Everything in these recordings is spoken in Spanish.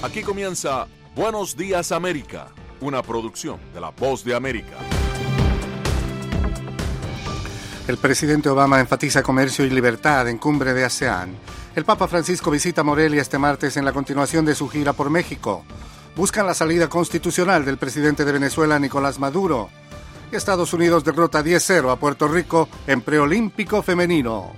Aquí comienza Buenos Días América, una producción de La Voz de América. El presidente Obama enfatiza comercio y libertad en cumbre de ASEAN. El Papa Francisco visita Morelia este martes en la continuación de su gira por México. Buscan la salida constitucional del presidente de Venezuela, Nicolás Maduro. Y Estados Unidos derrota 10-0 a Puerto Rico en preolímpico femenino.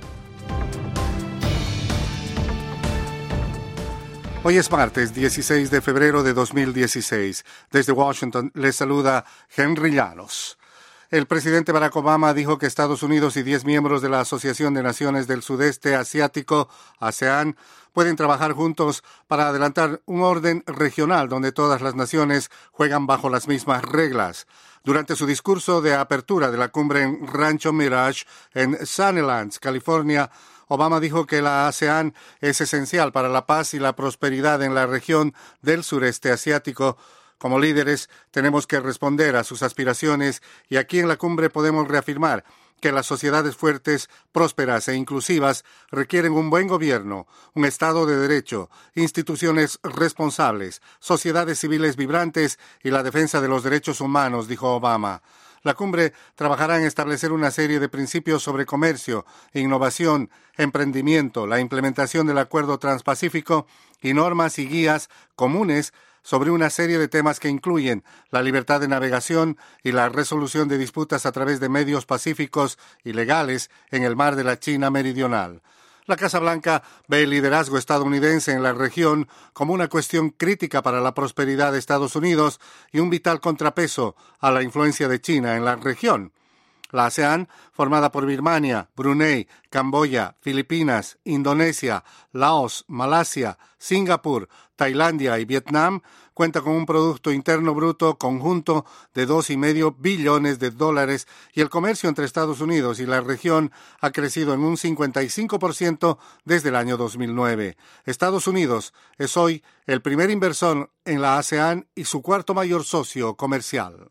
Hoy es martes 16 de febrero de 2016. Desde Washington les saluda Henry Llanos. El presidente Barack Obama dijo que Estados Unidos y 10 miembros de la Asociación de Naciones del Sudeste Asiático, ASEAN, pueden trabajar juntos para adelantar un orden regional donde todas las naciones juegan bajo las mismas reglas. Durante su discurso de apertura de la cumbre en Rancho Mirage, en Sunnylands, California, Obama dijo que la ASEAN es esencial para la paz y la prosperidad en la región del sureste asiático. Como líderes, tenemos que responder a sus aspiraciones y aquí en la cumbre podemos reafirmar que las sociedades fuertes, prósperas e inclusivas requieren un buen gobierno, un Estado de Derecho, instituciones responsables, sociedades civiles vibrantes y la defensa de los derechos humanos, dijo Obama. La cumbre trabajará en establecer una serie de principios sobre comercio, innovación, emprendimiento, la implementación del Acuerdo Transpacífico y normas y guías comunes sobre una serie de temas que incluyen la libertad de navegación y la resolución de disputas a través de medios pacíficos y legales en el mar de la China Meridional. La Casa Blanca ve el liderazgo estadounidense en la región como una cuestión crítica para la prosperidad de Estados Unidos y un vital contrapeso a la influencia de China en la región. La ASEAN, formada por Birmania, Brunei, Camboya, Filipinas, Indonesia, Laos, Malasia, Singapur, Tailandia y Vietnam, cuenta con un Producto Interno Bruto conjunto de $2,5 billones y el comercio entre Estados Unidos y la región ha crecido en un 55% desde el año 2009. Estados Unidos es hoy el primer inversor en la ASEAN y su cuarto mayor socio comercial.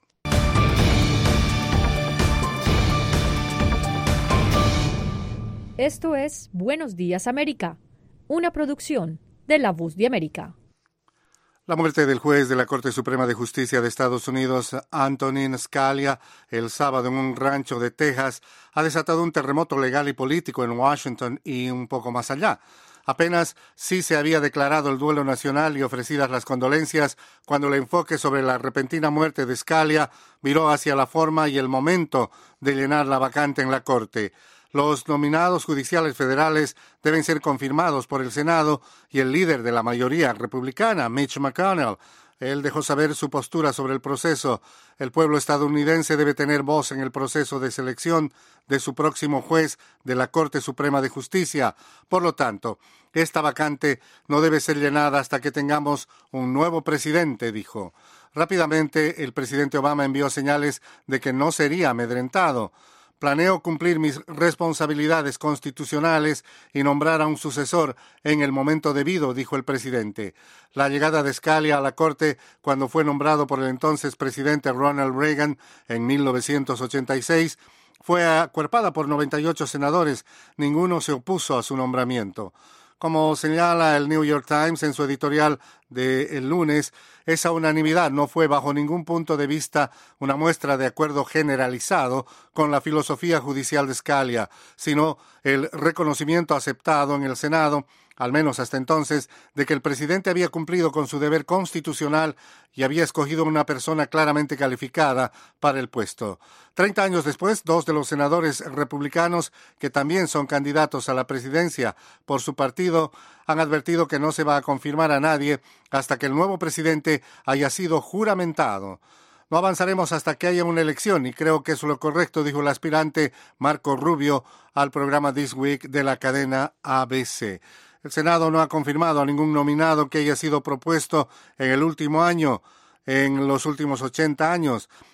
Esto es Buenos Días América, una producción de La Voz de América. La muerte del juez de la Corte Suprema de Justicia de Estados Unidos, Antonin Scalia, el sábado en un rancho de Texas, ha desatado un terremoto legal y político en Washington y un poco más allá. Apenas sí se había declarado el duelo nacional y ofrecidas las condolencias cuando el enfoque sobre la repentina muerte de Scalia viró hacia la forma y el momento de llenar la vacante en la Corte. Los nominados judiciales federales deben ser confirmados por el Senado y el líder de la mayoría republicana, Mitch McConnell. Él dejó saber su postura sobre el proceso. El pueblo estadounidense debe tener voz en el proceso de selección de su próximo juez de la Corte Suprema de Justicia. Por lo tanto, esta vacante no debe ser llenada hasta que tengamos un nuevo presidente, dijo. Rápidamente, el presidente Obama envió señales de que no sería amedrentado. Planeo cumplir mis responsabilidades constitucionales y nombrar a un sucesor en el momento debido, dijo el presidente. La llegada de Scalia a la Corte cuando fue nombrado por el entonces presidente Ronald Reagan en 1986 fue acuerpada por 98 senadores. Ninguno se opuso a su nombramiento. Como señala el New York Times en su editorial del lunes, esa unanimidad no fue bajo ningún punto de vista una muestra de acuerdo generalizado con la filosofía judicial de Scalia, sino el reconocimiento aceptado en el Senado, al menos hasta entonces, de que el presidente había cumplido con su deber constitucional y había escogido una persona claramente calificada para el puesto. 30 años después, 2 de los senadores republicanos, que también son candidatos a la presidencia por su partido, han advertido que no se va a confirmar a nadie hasta que el nuevo presidente haya sido juramentado. No avanzaremos hasta que haya una elección y creo que es lo correcto, dijo el aspirante Marco Rubio al programa This Week de la cadena ABC. El Senado no ha confirmado a ningún nominado que haya sido propuesto en el último año, en los últimos 80 años.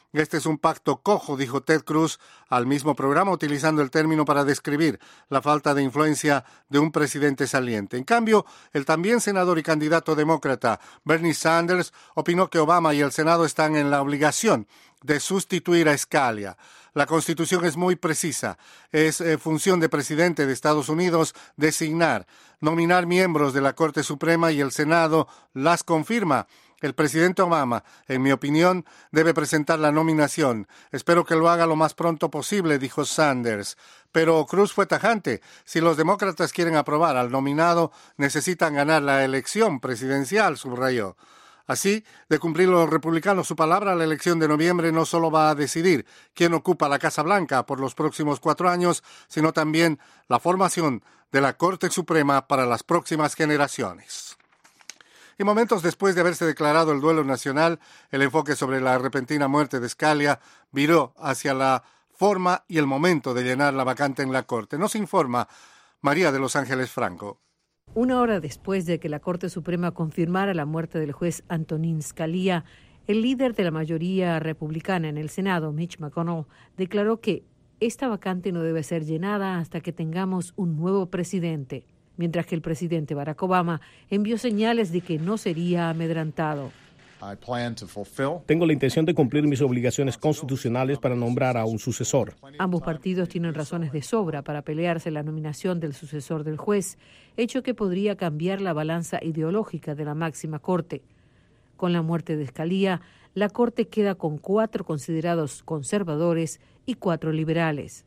Este es un pacto cojo, dijo Ted Cruz al mismo programa, utilizando el término para describir la falta de influencia de un presidente saliente. En cambio, el también senador y candidato demócrata Bernie Sanders opinó que Obama y el Senado están en la obligación de sustituir a Scalia. La Constitución es muy precisa. Es función del presidente de Estados Unidos designar, nominar miembros de la Corte Suprema y el Senado las confirma. El presidente Obama, en mi opinión, debe presentar la nominación. Espero que lo haga lo más pronto posible, dijo Sanders. Pero Cruz fue tajante. Si los demócratas quieren aprobar al nominado, necesitan ganar la elección presidencial, subrayó. Así, de cumplir los republicanos su palabra, la elección de noviembre no solo va a decidir quién ocupa la Casa Blanca por los próximos 4 años, sino también la formación de la Corte Suprema para las próximas generaciones. Y momentos después de haberse declarado el duelo nacional, el enfoque sobre la repentina muerte de Scalia viró hacia la forma y el momento de llenar la vacante en la Corte. Nos informa María de Los Ángeles Franco. Una hora después de que la Corte Suprema confirmara la muerte del juez Antonin Scalia, el líder de la mayoría republicana en el Senado, Mitch McConnell, declaró que esta vacante no debe ser llenada hasta que tengamos un nuevo presidente, mientras que el presidente Barack Obama envió señales de que no sería amedrantado. Tengo la intención de cumplir mis obligaciones constitucionales para nombrar a un sucesor. Ambos partidos tienen razones de sobra para pelearse la nominación del sucesor del juez, hecho que podría cambiar la balanza ideológica de la máxima corte. Con la muerte de Scalia, la corte queda con 4 considerados conservadores y 4 liberales.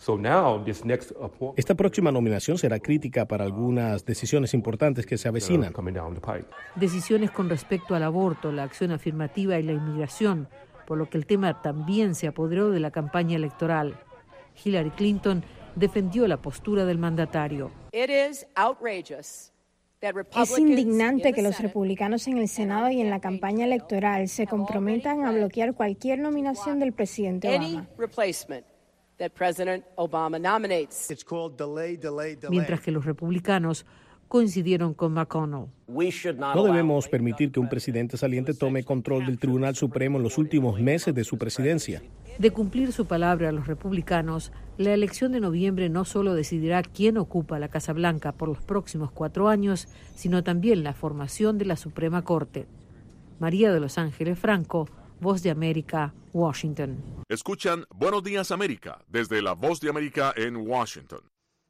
Esta próxima nominación será crítica para algunas decisiones importantes que se avecinan. Decisiones con respecto al aborto, la acción afirmativa y la inmigración, por lo que el tema también se apoderó de la campaña electoral. Hillary Clinton defendió la postura del mandatario. Es indignante que los republicanos en el Senado y en la campaña electoral se comprometan a bloquear cualquier nominación del presidente Obama. Mientras que los republicanos coincidieron con McConnell. No debemos permitir que un presidente saliente tome control del Tribunal Supremo en los últimos meses de su presidencia. De cumplir su palabra a los republicanos, la elección de noviembre no solo decidirá quién ocupa la Casa Blanca por los próximos 4 años, sino también la formación de la Suprema Corte. María de Los Ángeles Franco, Voz de América, Washington. Escuchan Buenos Días América desde la Voz de América en Washington.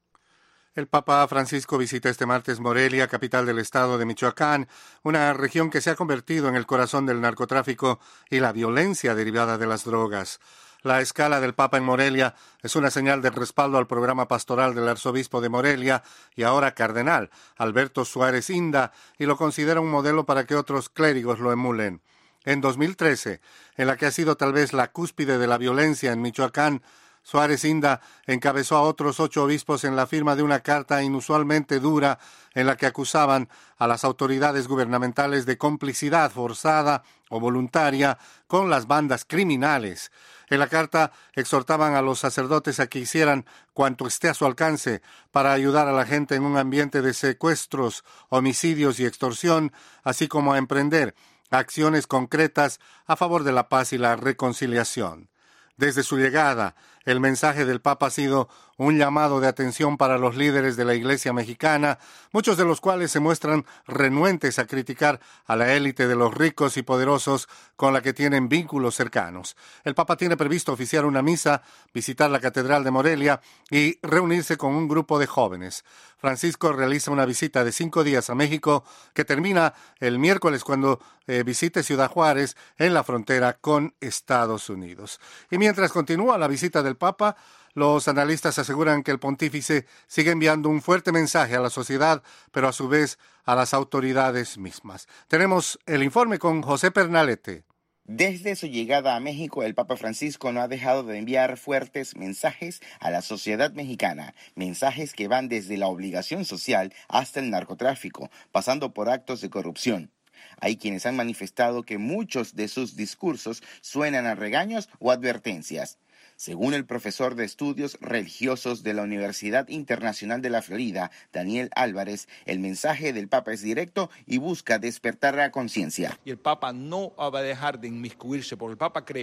El Papa Francisco visita este martes Morelia, capital del estado de Michoacán, una región que se ha convertido en el corazón del narcotráfico y la violencia derivada de las drogas. La escala del Papa en Morelia es una señal de respaldo al programa pastoral del arzobispo de Morelia y ahora cardenal, Alberto Suárez Inda, y lo considera un modelo para que otros clérigos lo emulen. En 2013, en la que ha sido tal vez la cúspide de la violencia en Michoacán, Suárez Inda encabezó a otros 8 obispos en la firma de una carta inusualmente dura en la que acusaban a las autoridades gubernamentales de complicidad forzada o voluntaria con las bandas criminales. En la carta exhortaban a los sacerdotes a que hicieran cuanto esté a su alcance para ayudar a la gente en un ambiente de secuestros, homicidios y extorsión, así como a emprender acciones concretas a favor de la paz y la reconciliación. Desde su llegada, el mensaje del Papa ha sido un llamado de atención para los líderes de la Iglesia mexicana, muchos de los cuales se muestran renuentes a criticar a la élite de los ricos y poderosos con la que tienen vínculos cercanos. El Papa tiene previsto oficiar una misa, visitar la Catedral de Morelia y reunirse con un grupo de jóvenes. Francisco realiza una visita de 5 días a México que termina el miércoles cuando visite Ciudad Juárez en la frontera con Estados Unidos. Y mientras continúa la visita del Papa, los analistas aseguran que el pontífice sigue enviando un fuerte mensaje a la sociedad, pero a su vez a las autoridades mismas. Tenemos el informe con José Pernalete. Desde su llegada a México, el Papa Francisco no ha dejado de enviar fuertes mensajes a la sociedad mexicana, mensajes que van desde la obligación social hasta el narcotráfico, pasando por actos de corrupción. Hay quienes han manifestado que muchos de sus discursos suenan a regaños o advertencias. Según el profesor de estudios religiosos de la Universidad Internacional de la Florida, Daniel Álvarez, el mensaje del Papa es directo y busca despertar la conciencia. Y el Papa no va a dejar de inmiscuirse, porque el Papa cree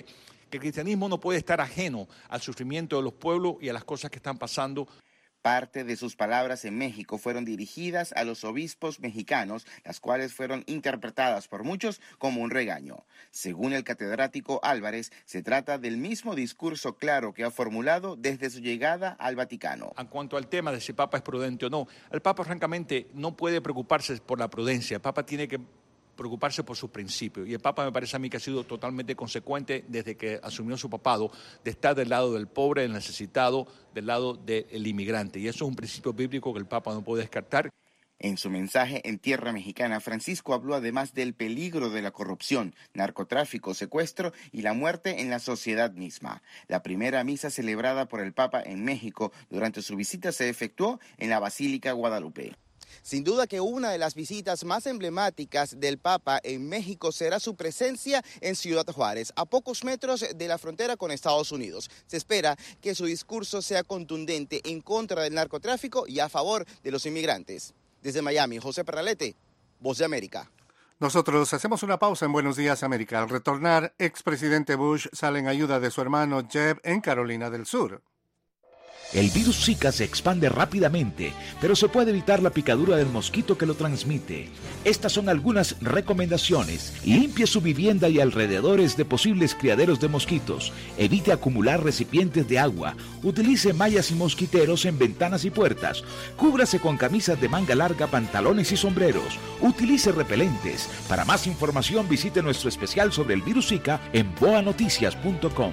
que el cristianismo no puede estar ajeno al sufrimiento de los pueblos y a las cosas que están pasando. Parte de sus palabras en México fueron dirigidas a los obispos mexicanos, las cuales fueron interpretadas por muchos como un regaño. Según el catedrático Álvarez, se trata del mismo discurso claro que ha formulado desde su llegada al Vaticano. En cuanto al tema de si el Papa es prudente o no, el Papa francamente no puede preocuparse por la prudencia, el Papa tiene que preocuparse por sus principios. Y el Papa me parece a mí que ha sido totalmente consecuente desde que asumió su papado, de estar del lado del pobre, del necesitado, del lado del inmigrante. Y eso es un principio bíblico que el Papa no puede descartar. En su mensaje en tierra mexicana, Francisco habló además del peligro de la corrupción, narcotráfico, secuestro y la muerte en la sociedad misma. La primera misa celebrada por el Papa en México durante su visita se efectuó en la Basílica Guadalupe. Sin duda que una de las visitas más emblemáticas del Papa en México será su presencia en Ciudad Juárez, a pocos metros de la frontera con Estados Unidos. Se espera que su discurso sea contundente en contra del narcotráfico y a favor de los inmigrantes. Desde Miami, José Perralete, Voz de América. Nosotros hacemos una pausa en Buenos Días, América. Al retornar, expresidente Bush sale en ayuda de su hermano Jeb en Carolina del Sur. El virus Zika se expande rápidamente, pero se puede evitar la picadura del mosquito que lo transmite. Estas son algunas recomendaciones. Limpie su vivienda y alrededores de posibles criaderos de mosquitos. Evite acumular recipientes de agua. Utilice mallas y mosquiteros en ventanas y puertas. Cúbrase con camisas de manga larga, pantalones y sombreros. Utilice repelentes. Para más información visite nuestro especial sobre el virus Zika en boanoticias.com.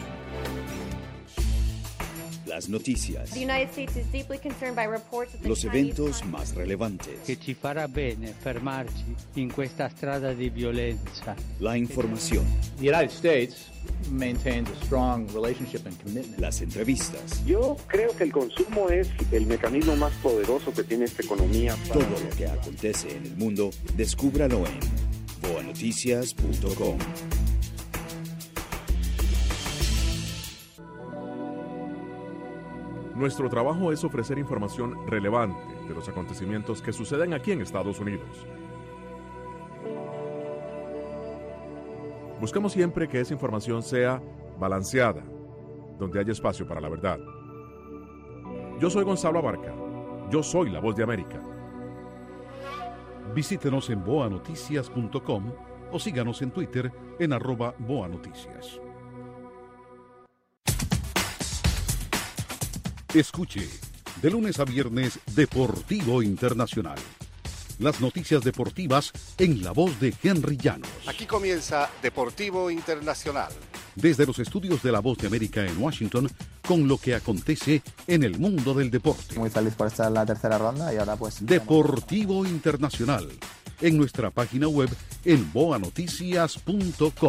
Las noticias, los eventos más relevantes, que ci farà bene fermarci in questa strada di violenza. La información, The United States maintains a strong relationship and commitment. Las entrevistas. Yo creo que el consumo es el mecanismo más poderoso que tiene esta economía. Todo lo que acontece en el mundo, descúbralo en boanoticias.com. Nuestro trabajo es ofrecer información relevante de los acontecimientos que suceden aquí en Estados Unidos. Buscamos siempre que esa información sea balanceada, donde haya espacio para la verdad. Yo soy Gonzalo Abarca. Yo soy la Voz de América. Visítenos en boanoticias.com o síganos en Twitter en @boanoticias. Escuche, de lunes a viernes, Deportivo Internacional. Las noticias deportivas en la voz de Henry Llanos. Aquí comienza Deportivo Internacional. Desde los estudios de La Voz de América en Washington, con lo que acontece en el mundo del deporte. Muy feliz por estar en la tercera ronda y ahora pues... Deportivo Internacional, en nuestra página web en boanoticias.com.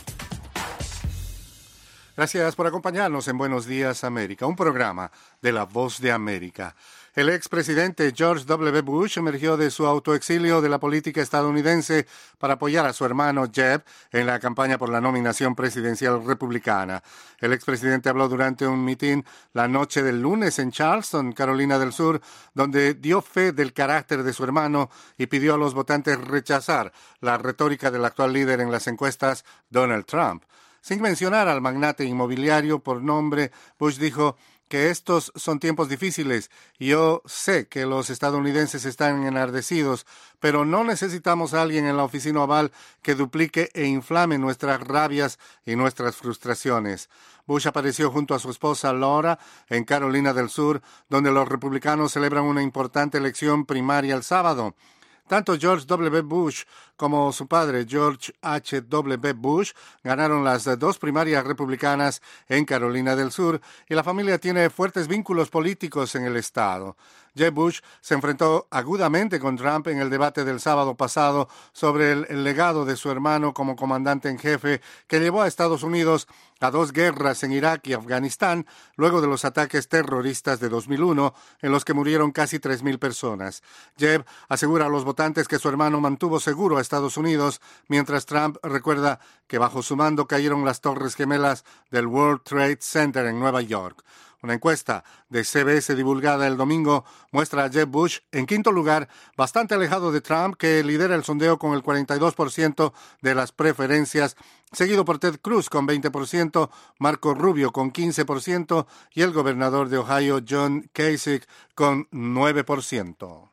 Gracias por acompañarnos en Buenos Días, América, un programa de La Voz de América. El expresidente George W. Bush emergió de su autoexilio de la política estadounidense para apoyar a su hermano Jeb en la campaña por la nominación presidencial republicana. El expresidente habló durante un mitin la noche del lunes en Charleston, Carolina del Sur, donde dio fe del carácter de su hermano y pidió a los votantes rechazar la retórica del actual líder en las encuestas, Donald Trump. Sin mencionar al magnate inmobiliario por nombre, Bush dijo que estos son tiempos difíciles y yo sé que los estadounidenses están enardecidos, pero no necesitamos a alguien en la oficina oval que duplique e inflame nuestras rabias y nuestras frustraciones. Bush apareció junto a su esposa Laura en Carolina del Sur, donde los republicanos celebran una importante elección primaria el sábado. Tanto George W. Bush como su padre George H.W. Bush ganaron las dos primarias republicanas en Carolina del Sur y la familia tiene fuertes vínculos políticos en el estado. Jeb Bush se enfrentó agudamente con Trump en el debate del sábado pasado sobre el legado de su hermano como comandante en jefe que llevó a Estados Unidos a 2 guerras en Irak y Afganistán luego de los ataques terroristas de 2001 en los que murieron casi 3,000 personas. Jeb asegura a los votantes que su hermano mantuvo seguro a Estados Unidos, mientras Trump recuerda que bajo su mando cayeron las Torres Gemelas del World Trade Center en Nueva York. Una encuesta de CBS divulgada el domingo muestra a Jeb Bush en quinto lugar, bastante alejado de Trump, que lidera el sondeo con el 42% de las preferencias, seguido por Ted Cruz con 20%, Marco Rubio con 15% y el gobernador de Ohio, John Kasich, con 9%.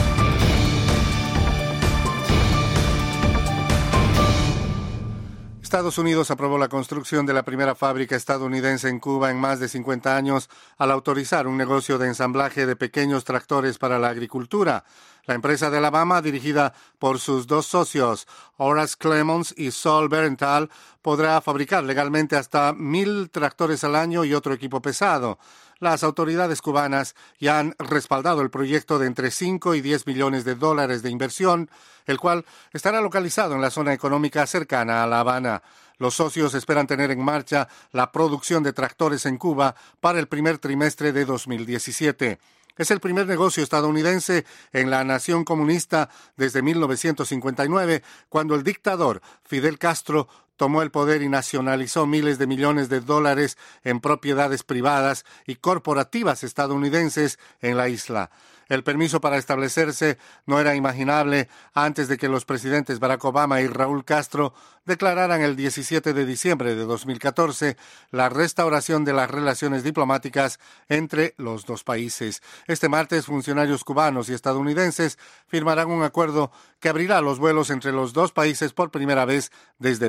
Estados Unidos aprobó la construcción de la primera fábrica estadounidense en Cuba en más de 50 años al autorizar un negocio de ensamblaje de pequeños tractores para la agricultura. La empresa de Alabama, dirigida por sus dos socios, Horace Clemons y Saul Berenthal, podrá fabricar legalmente hasta 1,000 tractores al año y otro equipo pesado. Las autoridades cubanas ya han respaldado el proyecto de entre 5 y 10 millones de dólares de inversión, el cual estará localizado en la zona económica cercana a La Habana. Los socios esperan tener en marcha la producción de tractores en Cuba para el primer trimestre de 2017. Es el primer negocio estadounidense en la nación comunista desde 1959, cuando el dictador Fidel Castro tomó el poder y nacionalizó miles de millones de dólares en propiedades privadas y corporativas estadounidenses en la isla. El permiso para establecerse no era imaginable antes de que los presidentes Barack Obama y Raúl Castro declararan el 17 de diciembre de 2014 la restauración de las relaciones diplomáticas entre los dos países. Este martes, funcionarios cubanos y estadounidenses firmarán un acuerdo que abrirá los vuelos entre los dos países por primera vez desde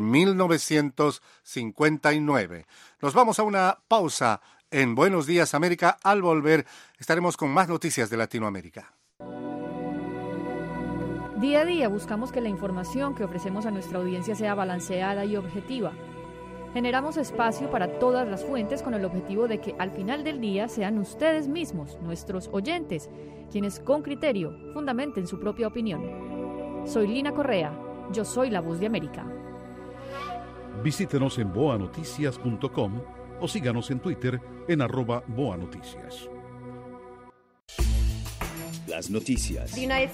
1959. Nos vamos a una pausa en Buenos Días América. Al volver estaremos con más noticias de Latinoamérica. Día a día buscamos que la información que ofrecemos a nuestra audiencia sea balanceada y objetiva. Generamos espacio para todas las fuentes con el objetivo de que al final del día sean ustedes mismos, nuestros oyentes, quienes con criterio fundamenten su propia opinión. Soy Lina Correa, yo soy la Voz de América. Visítenos en boanoticias.com o síganos en Twitter en @boanoticias. Las noticias.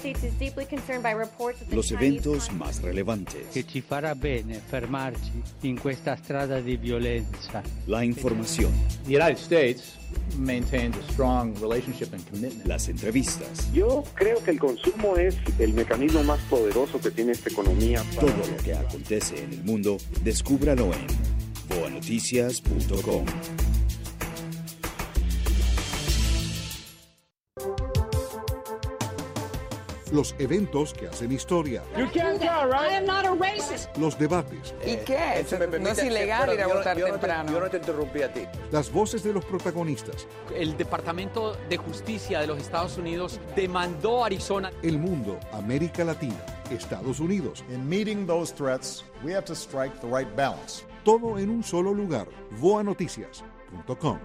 Los eventos más relevantes. Che ci farà bene fermarci in questa strada di violenza. La información. The United States maintains a strong relationship and commitment. Las entrevistas. Yo creo que el consumo es el mecanismo más poderoso que tiene esta economía. Todo lo que acontece en el mundo, descúbralo en boanoticias.com. Los eventos que hacen historia. You can't tell, right? I am not a racist. Los debates. ¿Y qué? No es ilegal ir a votar temprano. Yo no te interrumpí a ti. Las voces de los protagonistas. El Departamento de Justicia de los Estados Unidos demandó a Arizona. El mundo, América Latina, Estados Unidos. In meeting those threats, we have to strike the right balance. Todo en un solo lugar. boanoticias.com.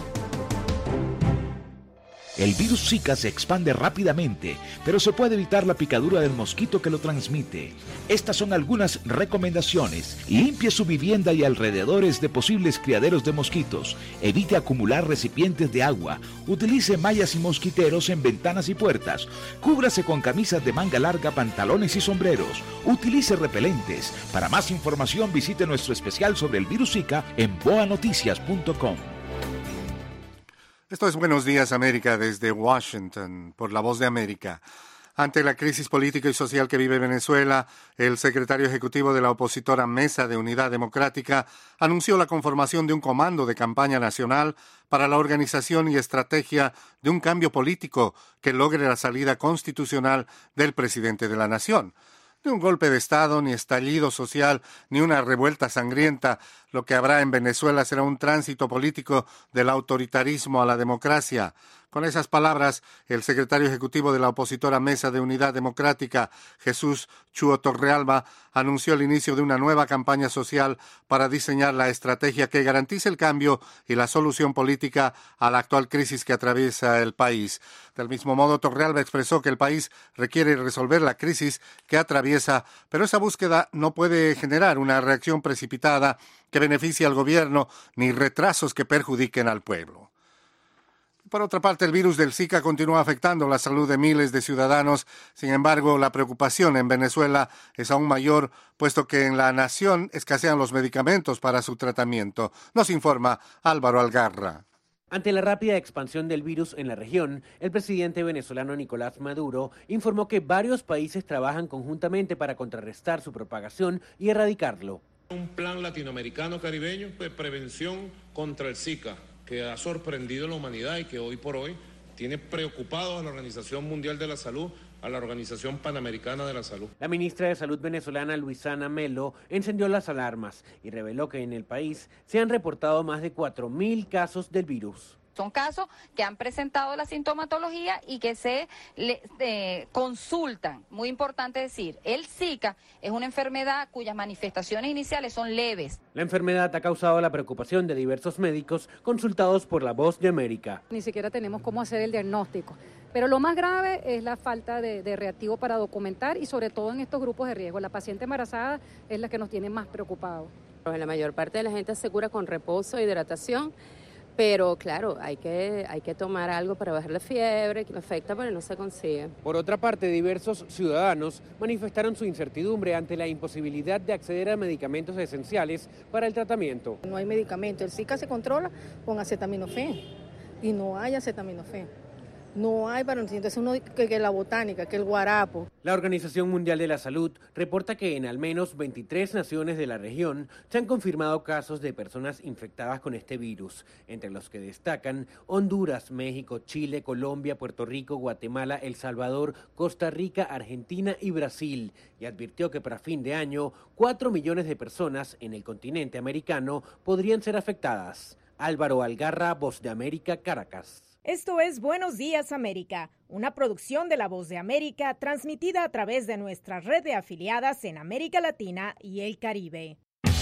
El virus Zika se expande rápidamente, pero se puede evitar la picadura del mosquito que lo transmite. Estas son algunas recomendaciones. Limpie su vivienda y alrededores de posibles criaderos de mosquitos. Evite acumular recipientes de agua. Utilice mallas y mosquiteros en ventanas y puertas. Cúbrase con camisas de manga larga, pantalones y sombreros. Utilice repelentes. Para más información visite nuestro especial sobre el virus Zika en boanoticias.com. Esto es Buenos Días América desde Washington, por La Voz de América. Ante la crisis política y social que vive Venezuela, el secretario ejecutivo de la opositora Mesa de Unidad Democrática anunció la conformación de un comando de campaña nacional para la organización y estrategia de un cambio político que logre la salida constitucional del presidente de la nación. Ni un golpe de Estado, ni estallido social, ni una revuelta sangrienta. Lo que habrá en Venezuela será un tránsito político del autoritarismo a la democracia. Con esas palabras, el secretario ejecutivo de la opositora Mesa de Unidad Democrática, Jesús Chuo Torrealba, anunció el inicio de una nueva campaña social para diseñar la estrategia que garantice el cambio y la solución política a la actual crisis que atraviesa el país. Del mismo modo, Torrealba expresó que el país requiere resolver la crisis que atraviesa, pero esa búsqueda no puede generar una reacción precipitada que beneficie al gobierno ni retrasos que perjudiquen al pueblo. Por otra parte, el virus del Zika continúa afectando la salud de miles de ciudadanos. Sin embargo, la preocupación en Venezuela es aún mayor, puesto que en la nación escasean los medicamentos para su tratamiento. Nos informa Álvaro Algarra. Ante la rápida expansión del virus en la región, el presidente venezolano Nicolás Maduro informó que varios países trabajan conjuntamente para contrarrestar su propagación y erradicarlo. Un plan latinoamericano caribeño de prevención contra el Zika que ha sorprendido a la humanidad y que hoy por hoy tiene preocupado a la Organización Mundial de la Salud, a la Organización Panamericana de la Salud. La ministra de Salud venezolana Luisana Melo encendió las alarmas y reveló que en el país se han reportado más de 4.000 casos del virus. Son casos que han presentado la sintomatología y que se consultan. Muy importante decir, el Zika es una enfermedad cuyas manifestaciones iniciales son leves. La enfermedad ha causado la preocupación de diversos médicos consultados por La Voz de América. Ni siquiera tenemos cómo hacer el diagnóstico. Pero lo más grave es la falta de reactivo para documentar y sobre todo en estos grupos de riesgo. La paciente embarazada es la que nos tiene más preocupados. La mayor parte de la gente se cura con reposo e hidratación. Pero claro, hay que tomar algo para bajar la fiebre, que me afecta pero no se consigue. Por otra parte, diversos ciudadanos manifestaron su incertidumbre ante la imposibilidad de acceder a medicamentos esenciales para el tratamiento. No hay medicamento, el Zika se controla con acetaminofén y no hay acetaminofén. No hay para entonces uno que la botánica, que el guarapo. La Organización Mundial de la Salud reporta que en al menos 23 naciones de la región se han confirmado casos de personas infectadas con este virus, entre los que destacan Honduras, México, Chile, Colombia, Puerto Rico, Guatemala, El Salvador, Costa Rica, Argentina y Brasil, y advirtió que para fin de año 4 millones de personas en el continente americano podrían ser afectadas. Álvaro Algarra, Voz de América, Caracas. Esto es Buenos Días América, una producción de La Voz de América transmitida a través de nuestra red de afiliadas en América Latina y el Caribe.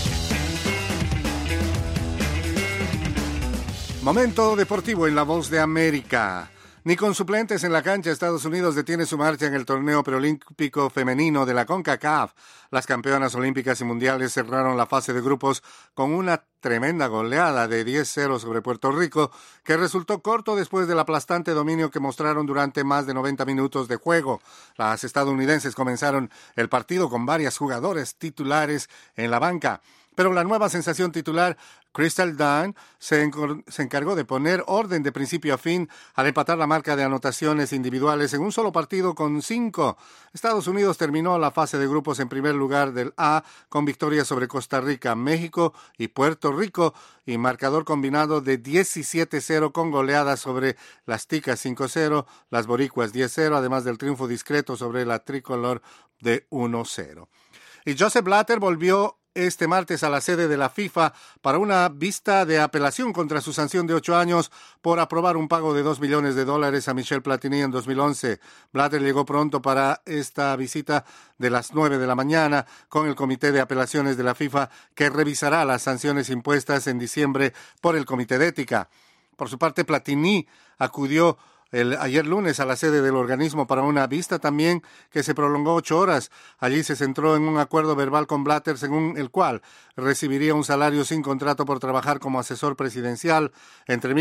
Momento deportivo en La Voz de América. Ni con suplentes en la cancha, Estados Unidos detiene su marcha en el torneo preolímpico femenino de la CONCACAF. Las campeonas olímpicas y mundiales cerraron la fase de grupos con una tremenda goleada de 10-0 sobre Puerto Rico, que resultó corto después del aplastante dominio que mostraron durante más de 90 minutos de juego. Las estadounidenses comenzaron el partido con varias jugadoras titulares en la banca. Pero la nueva sensación titular, Crystal Dunn, se encargó de poner orden de principio a fin al empatar la marca de anotaciones individuales en un solo partido con 5. Estados Unidos terminó la fase de grupos en primer lugar del A con victorias sobre Costa Rica, México y Puerto Rico y marcador combinado de 17-0 con goleadas sobre las Ticas 5-0, las Boricuas 10-0, además del triunfo discreto sobre la tricolor de 1-0. Y Joseph Blatter volvió este martes a la sede de la FIFA para una vista de apelación contra su sanción de 8 años por aprobar un pago de $2 millones a Michel Platini en 2011. Blatter llegó pronto para esta visita de las 9 de la mañana con el Comité de Apelaciones de la FIFA que revisará las sanciones impuestas en diciembre por el Comité de Ética. Por su parte, Platini acudió ayer lunes a la sede del organismo para una vista también que se prolongó 8 horas. Allí se centró en un acuerdo verbal con Blatter según el cual recibiría un salario sin contrato por trabajar como asesor presidencial entre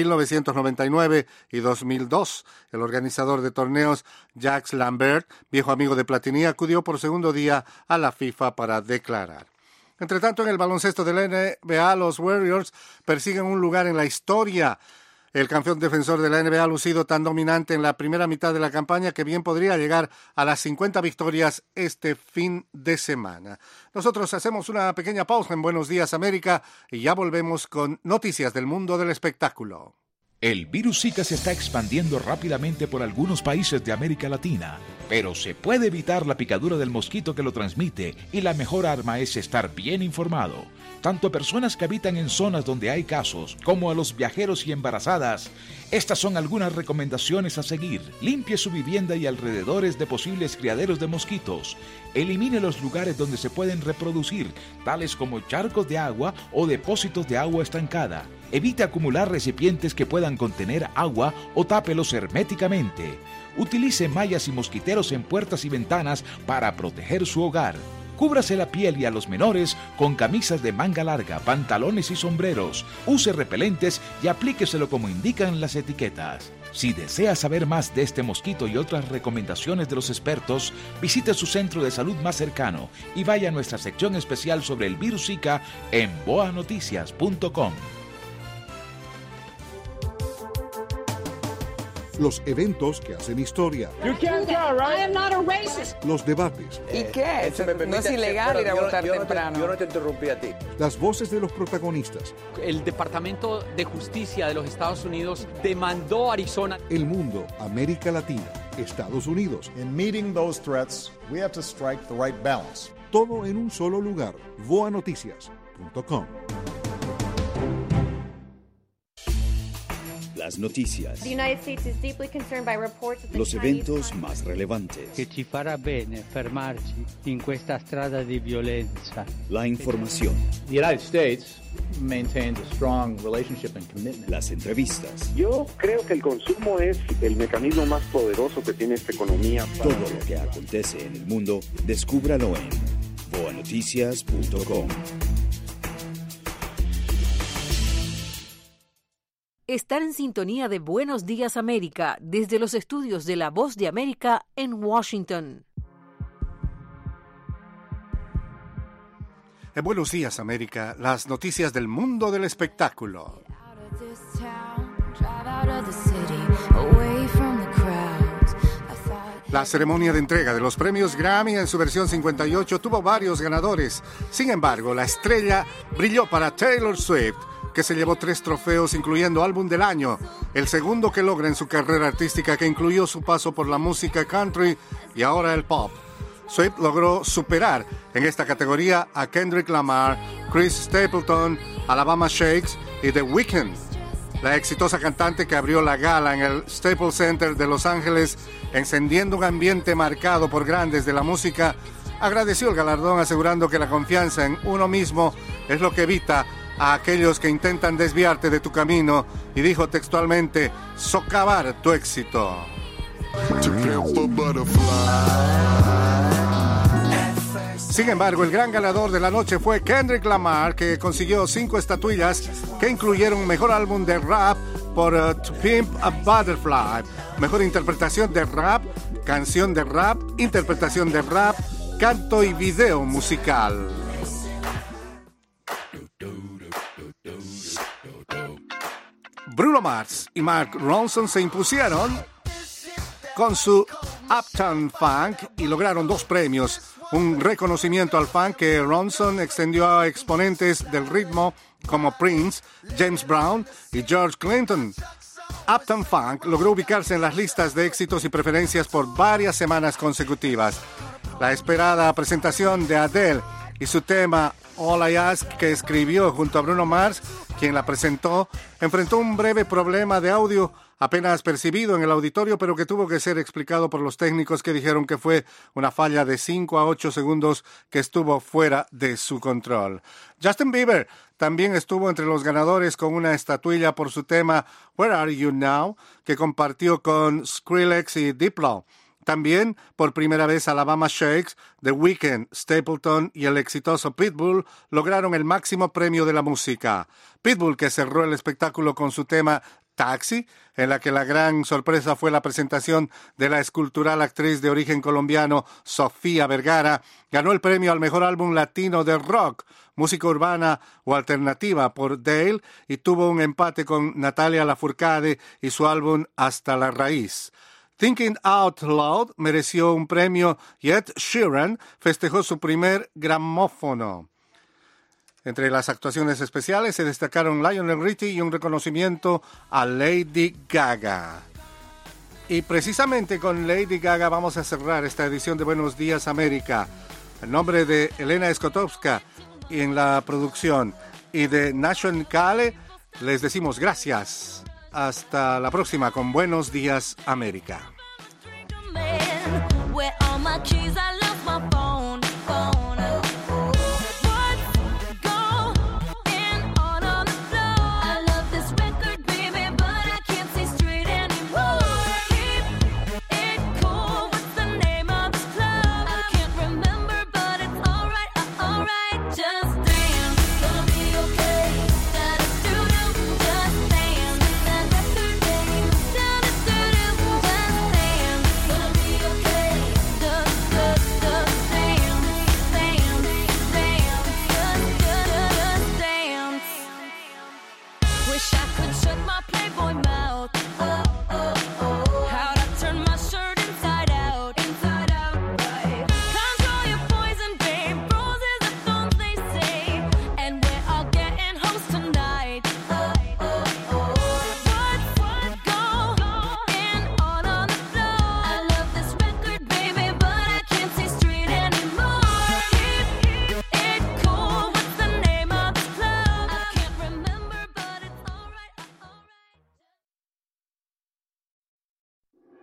1999 y 2002. El organizador de torneos, Jacques Lambert, viejo amigo de Platini, acudió por segundo día a la FIFA para declarar. Entre tanto, en el baloncesto de la NBA, los Warriors persiguen un lugar en la historia. El campeón defensor de la NBA ha lucido tan dominante en la primera mitad de la campaña que bien podría llegar a las 50 victorias este fin de semana. Nosotros hacemos una pequeña pausa en Buenos Días América y ya volvemos con noticias del mundo del espectáculo. El virus Zika se está expandiendo rápidamente por algunos países de América Latina, pero se puede evitar la picadura del mosquito que lo transmite y la mejor arma es estar bien informado. Tanto a personas que habitan en zonas donde hay casos, como a los viajeros y embarazadas. Estas son algunas recomendaciones a seguir. Limpie su vivienda y alrededores de posibles criaderos de mosquitos. Elimine los lugares donde se pueden reproducir, tales como charcos de agua o depósitos de agua estancada. Evite acumular recipientes que puedan contener agua o tápelos herméticamente. Utilice mallas y mosquiteros en puertas y ventanas para proteger su hogar. Cúbrase la piel y a los menores con camisas de manga larga, pantalones y sombreros. Use repelentes y aplíqueselo como indican las etiquetas. Si desea saber más de este mosquito y otras recomendaciones de los expertos, visite su centro de salud más cercano y vaya a nuestra sección especial sobre el virus Zika en boanoticias.com. los eventos que hacen historia, You can't go, right? I am not a racist. los debates, ¿Y qué? No es ilegal ir a votar temprano. Yo no te interrumpí a ti. las voces de los protagonistas, El Departamento de Justicia de los Estados Unidos demandó a Arizona. el mundo, América Latina, Estados Unidos. In meeting those threats, we have to strike the right balance. Todo en un solo lugar. voanoticias.com. Las noticias, The United States is deeply concerned by reports that the los Chinese eventos más relevantes, Che ci farà bene fermarci in questa strada di violenza. la información, The United States maintains a strong relationship and commitment. las entrevistas, Yo creo que el consumo es el mecanismo más poderoso que tiene esta economía. todo lo que acontece en el mundo, descúbralo en voanoticias.com. Están en sintonía de Buenos Días América desde los estudios de La Voz de América en Washington. En Buenos Días América, las noticias del mundo del espectáculo. La ceremonia de entrega de los premios Grammy en su versión 58 tuvo varios ganadores. Sin embargo, la estrella brilló para Taylor Swift, que se llevó 3 trofeos, incluyendo Álbum del Año, el segundo que logra en su carrera artística, que incluyó su paso por la música country y ahora el pop. Swift logró superar en esta categoría a Kendrick Lamar, Chris Stapleton, Alabama Shakes y The Weeknd. La exitosa cantante, que abrió la gala en el Staples Center de Los Ángeles, encendiendo un ambiente marcado por grandes de la música, agradeció el galardón, asegurando que la confianza en uno mismo es lo que evita a aquellos que intentan desviarte de tu camino, y dijo textualmente: socavar tu éxito. Sin embargo, el gran ganador de la noche fue Kendrick Lamar, que consiguió 5 estatuillas que incluyeron Mejor Álbum de Rap por To Pimp a Butterfly, Mejor Interpretación de Rap, Canción de Rap, Interpretación de Rap, Canto y Video Musical. Bruno Mars y Mark Ronson se impusieron con su Uptown Funk y lograron 2 premios. Un reconocimiento al funk que Ronson extendió a exponentes del ritmo como Prince, James Brown y George Clinton. Uptown Funk logró ubicarse en las listas de éxitos y preferencias por varias semanas consecutivas. La esperada presentación de Adele y su tema All I Ask, que escribió junto a Bruno Mars, quien la presentó, enfrentó un breve problema de audio apenas percibido en el auditorio, pero que tuvo que ser explicado por los técnicos, que dijeron que fue una falla de 5 a 8 segundos que estuvo fuera de su control. Justin Bieber también estuvo entre los ganadores con una estatuilla por su tema Where Are You Now, que compartió con Skrillex y Diplo. También, por primera vez, Alabama Shakes, The Weeknd, Stapleton y el exitoso Pitbull lograron el máximo premio de la música. Pitbull, que cerró el espectáculo con su tema Taxi, en la que la gran sorpresa fue la presentación de la escultural actriz de origen colombiano Sofía Vergara, ganó el premio al mejor álbum latino de rock, música urbana o alternativa por Dale, y tuvo un empate con Natalia Lafourcade y su álbum Hasta la Raíz. Thinking Out Loud mereció un premio y Ed Sheeran festejó su primer gramófono. Entre las actuaciones especiales se destacaron Lionel Richie y un reconocimiento a Lady Gaga. Y precisamente con Lady Gaga vamos a cerrar esta edición de Buenos Días América. En nombre de Elena Skotowska en la producción y de Nashon Kale, les decimos gracias. Hasta la próxima con Buenos Días América.